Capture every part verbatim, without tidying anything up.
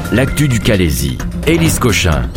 l'actu du Calaisis. Élise Cochin.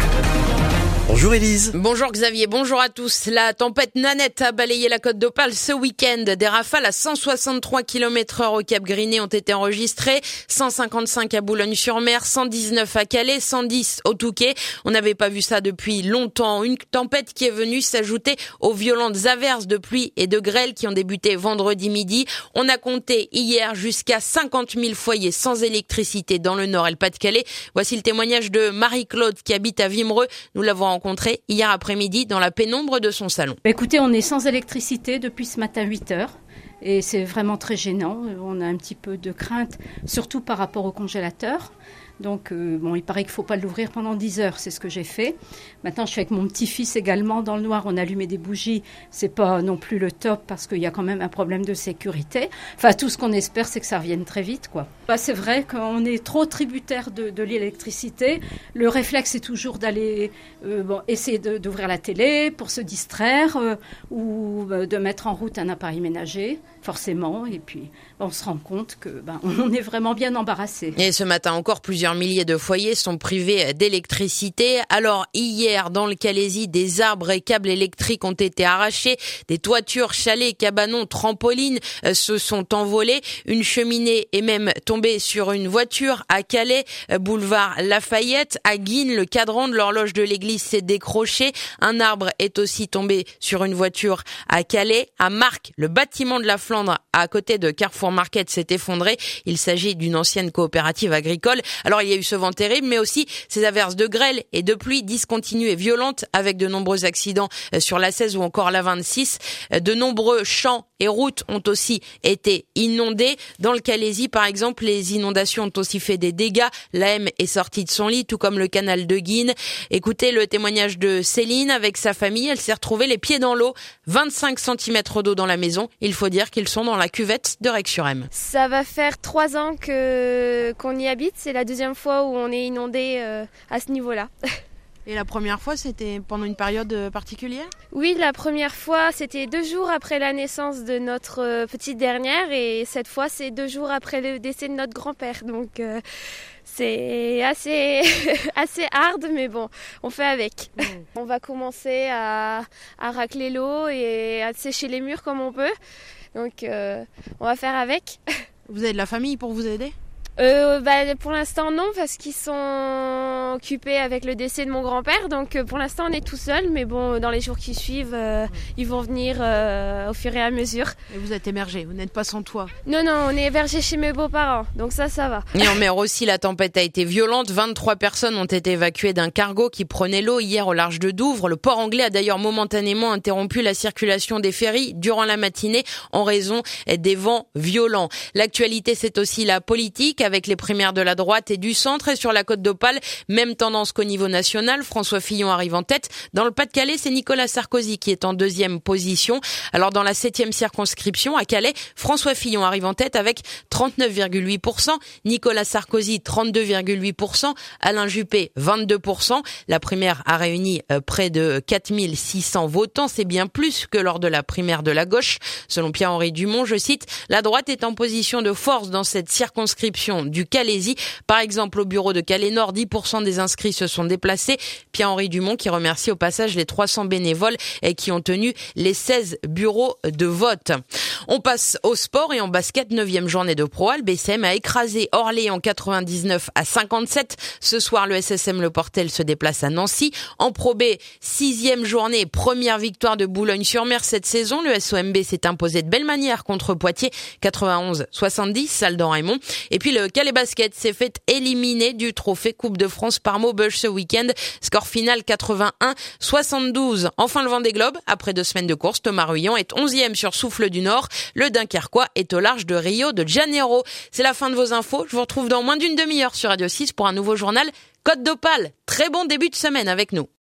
Bonjour Élise. Bonjour Xavier, bonjour à tous. La tempête Nanette a balayé la côte d'Opale ce week-end. Des rafales à cent soixante-trois kilomètres heure au Cap Griné ont été enregistrées. cent cinquante-cinq à Boulogne-sur-Mer, cent dix-neuf à Calais, cent dix au Touquet. On n'avait pas vu ça depuis longtemps. Une tempête qui est venue s'ajouter aux violentes averses de pluie et de grêle qui ont débuté vendredi midi. On a compté hier jusqu'à cinquante mille foyers sans électricité dans le Nord et le Pas-de-Calais. Voici le témoignage de Marie-Claude qui habite à Wimereux. Nous l'avons rencontrée hier après-midi dans la pénombre de son salon. Écoutez, on est sans électricité depuis ce matin huit heures et c'est vraiment très gênant. On a un petit peu de crainte, surtout par rapport au congélateur. Donc, euh, bon, il paraît qu'il ne faut pas l'ouvrir pendant dix heures, c'est ce que j'ai fait. Maintenant, je suis avec mon petit-fils également dans le noir. On a allumé des bougies. C'est pas non plus le top parce qu'il y a quand même un problème de sécurité. Enfin, tout ce qu'on espère, c'est que ça revienne très vite, quoi. Bah, c'est vrai qu'on est trop tributaire de, de l'électricité. Le réflexe, c'est toujours d'aller euh, bon, essayer de, d'ouvrir la télé pour se distraire euh, ou euh, de mettre en route un appareil ménager, forcément. Et puis, on se rend compte que ben, on est vraiment bien embarrassé. Et ce matin encore, plusieurs milliers de foyers sont privés d'électricité. Alors hier, dans le Calaisis, des arbres et câbles électriques ont été arrachés, des toitures, chalets, cabanons, trampolines euh, se sont envolés. Une cheminée est même tombée sur une voiture à Calais, euh, boulevard Lafayette. À Guines, le cadran de l'horloge de l'église s'est décroché. Un arbre est aussi tombé sur une voiture à Calais. À Marcq, le bâtiment de la Flandre à côté de Carrefour Market s'est effondré. Il s'agit d'une ancienne coopérative agricole. Alors il y a eu ce vent terrible, mais aussi ces averses de grêle et de pluie discontinues et violentes avec de nombreux accidents sur l'A seize ou encore l'A vingt-six. De nombreux champs et routes ont aussi été inondés. Dans le Calaisis, par exemple, les inondations ont aussi fait des dégâts. L'A M est sortie de son lit, tout comme le canal de Guines. Écoutez le témoignage de Céline avec sa famille. Elle s'est retrouvée les pieds dans l'eau. vingt-cinq centimètres d'eau dans la maison. Il faut dire qu'ils sont dans la cuvette de Rec-sur-M. Ça va faire trois ans que qu'on y habite. C'est la deuxième fois où on est inondé euh, à ce niveau-là. Et la première fois, c'était pendant une période particulière ? Oui, la première fois, c'était deux jours après la naissance de notre euh, petite dernière. Et cette fois, c'est deux jours après le décès de notre grand-père. Donc, euh, c'est assez, assez hard, mais bon, on fait avec. Mmh. On va commencer à, à racler l'eau et à sécher les murs comme on peut. Donc, euh, on va faire avec. Vous avez de la famille pour vous aider ? Euh, bah, pour l'instant non, parce qu'ils sont occupés avec le décès de mon grand-père, donc euh, pour l'instant on est tout seul, mais bon, dans les jours qui suivent, euh, ils vont venir euh, au fur et à mesure. Et vous êtes hébergés, vous n'êtes pas sans toit ? Non, non, on est hébergés chez mes beaux-parents, donc ça, ça va. Et en mer aussi, la tempête a été violente. vingt-trois personnes ont été évacuées d'un cargo qui prenait l'eau hier au large de Douvres. Le port anglais a d'ailleurs momentanément interrompu la circulation des ferries durant la matinée en raison des vents violents. L'actualité, c'est aussi la politique, avec les primaires de la droite et du centre. Et sur la côte d'Opale, même tendance qu'au niveau national. François Fillon arrive en tête. Dans le Pas-de-Calais, c'est Nicolas Sarkozy qui est en deuxième position. Alors dans la septième circonscription, à Calais, François Fillon arrive en tête avec trente-neuf virgule huit pour cent. Nicolas Sarkozy, trente-deux virgule huit pour cent. Alain Juppé, vingt-deux pour cent. La primaire a réuni près de quatre mille six cents votants. C'est bien plus que lors de la primaire de la gauche. Selon Pierre-Henri Dumont, je cite, la droite est en position de force dans cette circonscription du Calaisis. Par exemple, au bureau de Calais-Nord, dix pour cent des inscrits se sont déplacés. Pierre-Henri Dumont qui remercie au passage les trois cents bénévoles et qui ont tenu les seize bureaux de vote. On passe au sport et en basket, neuvième journée de Pro A. Le B C M a écrasé Orléans quatre-vingt-dix-neuf à cinquante-sept. Ce soir, le S S M Le Portel se déplace à Nancy. En Pro B, sixième journée, première victoire de Boulogne-sur-Mer cette saison. Le S O M B s'est imposé de belle manière contre Poitiers, quatre-vingt-onze soixante-dix, salle d'En Raymond. Et puis le Calais Basket s'est fait éliminer du trophée Coupe de France par Maubeuge ce week-end. Score final quatre-vingt-un soixante-douze. Enfin le Vendée Globe, après deux semaines de course, Thomas Ruyant est onzième sur Souffle du Nord. Le Dunkerquois est au large de Rio de Janeiro. C'est la fin de vos infos. Je vous retrouve dans moins d'une demi-heure sur Radio six pour un nouveau journal Côte d'Opale. Très bon début de semaine avec nous.